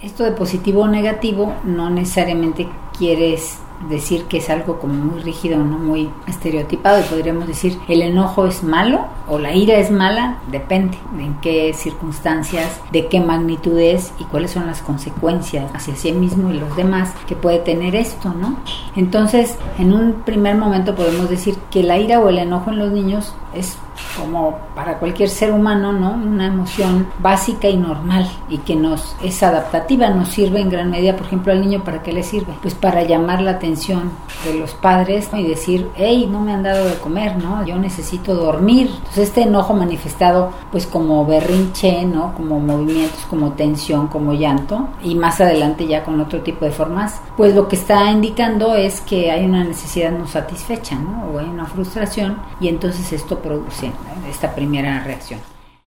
Esto de positivo o negativo no necesariamente quieres decir que es algo como muy rígido, no muy estereotipado, y podríamos decir el enojo es malo o la ira es mala, depende de en qué circunstancias, de qué magnitud es y cuáles son las consecuencias hacia sí mismo y los demás que puede tener esto, ¿no? Entonces, en un primer momento podemos decir que la ira o el enojo en los niños es como para cualquier ser humano, ¿no? Una emoción básica y normal y que nos es adaptativa, nos sirve en gran medida. Por ejemplo, al niño, ¿para qué le sirve? Pues para llamar la atención de los padres, ¿no? Y decir, hey, no me han dado de comer, ¿no? Yo necesito dormir. Entonces este enojo manifestado pues como berrinche, ¿no? Como movimientos, como tensión, como llanto, y más adelante ya con otro tipo de formas, pues lo que está indicando es que hay una necesidad no satisfecha, ¿no? O hay una frustración, y entonces esto produce esta primera reacción.